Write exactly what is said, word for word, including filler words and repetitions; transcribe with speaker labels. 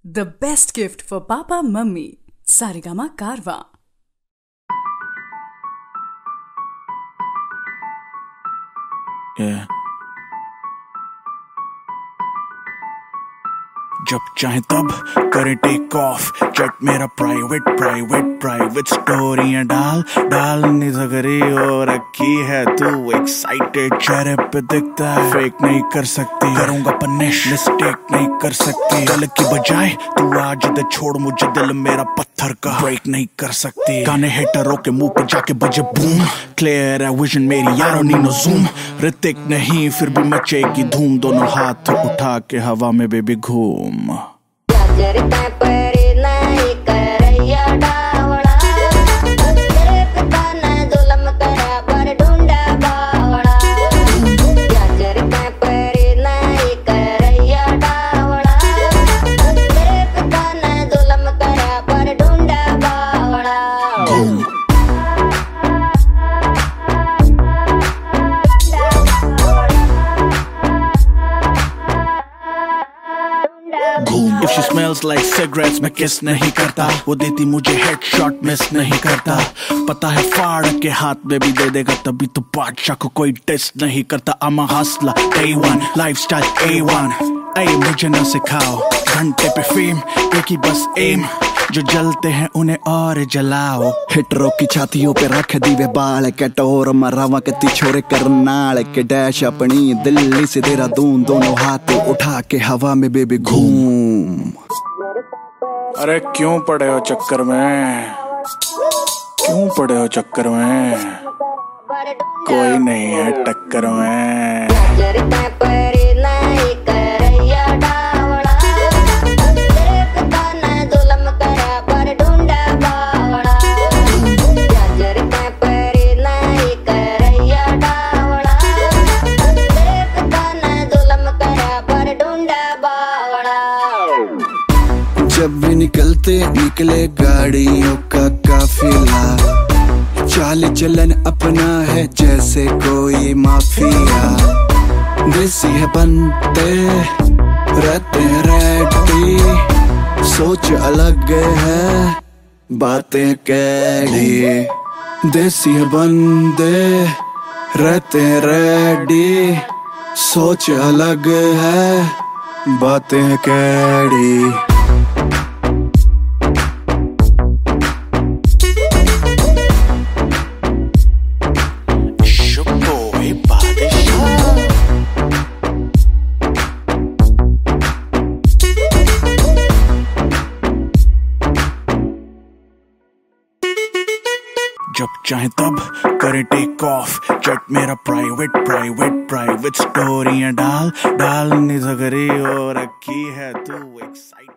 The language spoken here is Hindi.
Speaker 1: The best gift for Papa Mummy. Saregama Karwa.
Speaker 2: Yeah. जब चाहे तब करे टेक ऑफ चट मेरा प्राइवेट प्राइवेट प्राइवेट स्टोरियां डाल डालनी सगरी हो रखी है तू एक्साइटेड चेहरे पे दिखता है फेक नहीं कर सकती करूंगा पनिश मिस्टेक नहीं कर सकती गल की बजाय तू आज दे छोड़ मुझे दिल मेरा पत्थर का ब्रेक नहीं कर सकती गाने हेटरों के मुंह पे जाके बजे बूम क्लियर है विजन मेरी यारों नीनो जूम ऋतिक नहीं फिर भी मचेगी धूम दोनों हाथ उठा के हवा में बेबी घूम If she smells like cigarettes मैं किस नहीं करता वो देती मुझे हेडशॉट मिस नहीं करता पता है फाड़ के हाथ में भी दे देगा तभी तो बादशाह को कोई टेस्ट नहीं करता I'm a hustler day one lifestyle A one ऐ मुझे ना सिखाओ घंटे पे फेम एक ही बस एम जो जलते हैं उन्हें और जलाओ
Speaker 3: हिटरों की छातियों पे रख दीवे बाल के टोर मरावा के तिछोरे करनाल के डैश अपनी दिल्ली से देहरादून दोनों हाथ उठा के हवा में बेबी घूम
Speaker 2: अरे क्यों पड़े हो चक्कर में क्यों पड़े हो चक्कर में कोई नहीं है टक्कर में
Speaker 3: जब भी निकलते निकले गाड़ियों का काफिला चाल चलन अपना है जैसे कोई माफिया देसी है बनते रहते रेडी सोच अलग है बातें कैडी देसी है बंदे रहते रेडी सोच अलग है बातें कैडी
Speaker 2: जब चाहे तब करे टेक ऑफ चट मेरा प्राइवेट प्राइवेट प्राइवेट स्टोरियां डाल डालनी सगरी हो रखी है तू एक्साइटेड